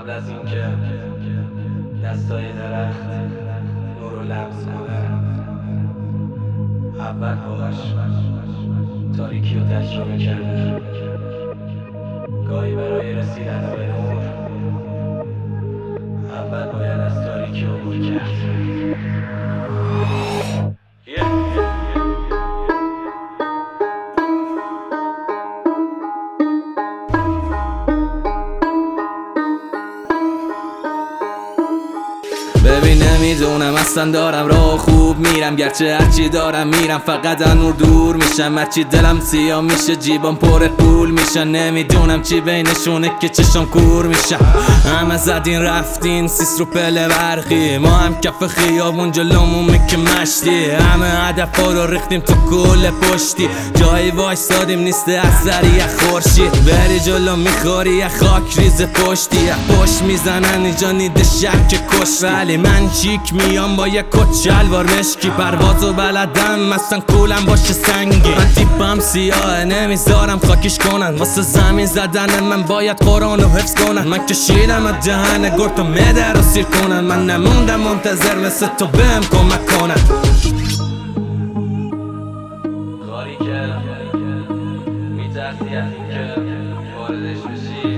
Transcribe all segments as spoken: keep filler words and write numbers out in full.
قبل از این که دستای درخت نور رو لمس کنه، اول باش تاریکی رو تجربه کرده. گاهی برای رسیدن به نور اول باید از تاریکی عبور کرد. ببین نمیدونم اصلا دارم راه خوب میرم، گرچه هرچی دارم میرم فقط از نور دور میشم. هرچی دلم سیاه میشه جیبم پر پول میشن، نمیدونم چی بینشونه که چشم کور میشن. همه زدین رفتین سیس رو پله برقی، ما هم کف خیابون جلومون که مشتی. همه هدفا رو ریختیم تو کل پشتی، جایی وایستادیم نیست اثری یه خورشید. بری جلو میخوری یه خاک ریز پشتی، یه پشت میزنن اینجا نیده شک کش. ولی من چیک میام با یه کت شلوار مشکی، پروازو بلدم اصلا کولم باشه سنگی. من تیپم سیاه نمیذارم خاکیش کنن، واسه زمین زدن من باید قرآنو حفظ کنن. من کشیدم از جهن گرد و مده رو سیر کنن، من نموندم منتظر مثل تو بهم کمک کنن. کاری که میترسی از این که واردش بشی،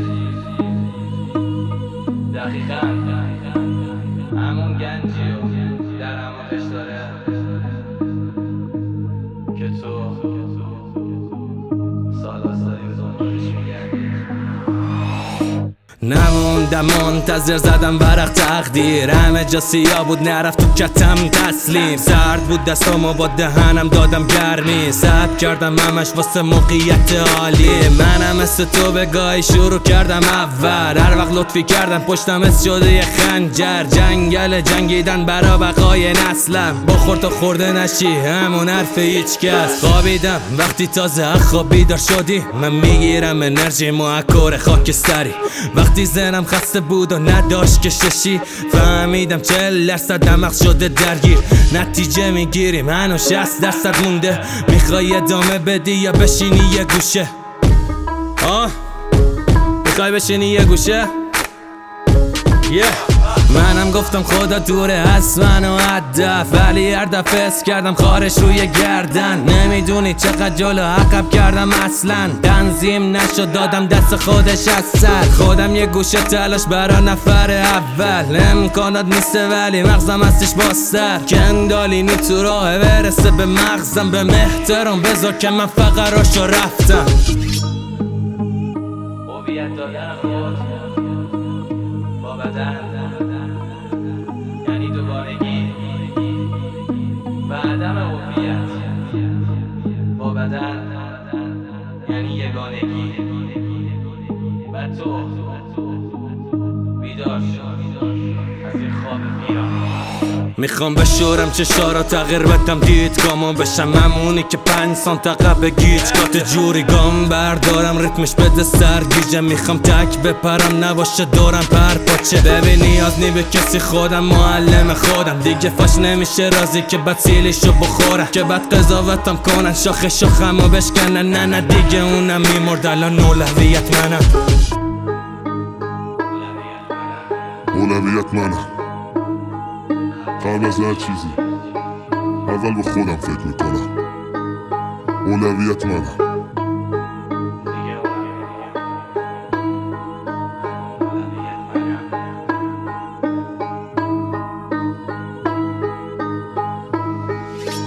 دقیقاً همون گنجی رو در هماخش داره که تو سالا سالی به دنبالش میگردی. نموندم منتظر زدم ورق تقدیر، همه جا سیاه بود نرفت تو کتم تسلیم. سرد بود دستامو با دهنم دادم گرمی، صبر کردم همش واسه موقعیت عالی. منم مثل تو به گاهی شروع کردم اول، هر وقت لطفی کردم پشتم اس شده یه خنجر. جنگل جنگیدن برا بقای نسلم، بخور تا خورده نشی همون حرف هیچ کس. خوابیدم وقتی تازه خواب بیدار شدی، من میگیرم انرژی محکور خاکستری. وقتی ذهنم خسته بود و نداشت کششی، فهمیدم چهل درصد دماغ شده درگیر. نتیجه میگیریم هنوز شصت درصد مونده، میخوای ادامه بدی یا بشینی یه گوشه؟ آه میخوای بشینی یه گوشه؟ yeah. منم گفتم خدا دوره از من و هدف، ولی هر دفعه اس کردم خارش روی گردن. نمیدونی چقدر جلو عقب کردم اصلا، تنظیم نشد دادم دست خودش از سر. خودم یه گوشه تلاش برا نفر اول، امکانات نیسته ولی مغزم هستش باستر. کندالینی تو راه برسه به مغزم، به محترم بذار که من فقراشو رفتم. هویت دادن خود با بدن یعنی دوگانگی و عدم هویت با بدن یعنی یگانگی. و تو بیدار شو از این خواب ویران. میخوام بشورم چشارا تغییر بدم دیدگامو، بشم همونی که پنج سانت عقب گیج کات جوری گام بردارم ریتمش بده سرگیجه. میخوام تک بپرم نباشه دورم پر پاچه، ببین نیاز نی به کسی خودم معلم خودم. دیگه فاش نمیشه رازی که بد سیلیشو بخورم، که بد قضاوتم کنن شاخه شاخمو بشکنن. نه نه دیگه اونم میمرد الان اولویت منم. اولویت منم قبل از هر چیزی اول به خودم فکر میکنم. اولویت منم.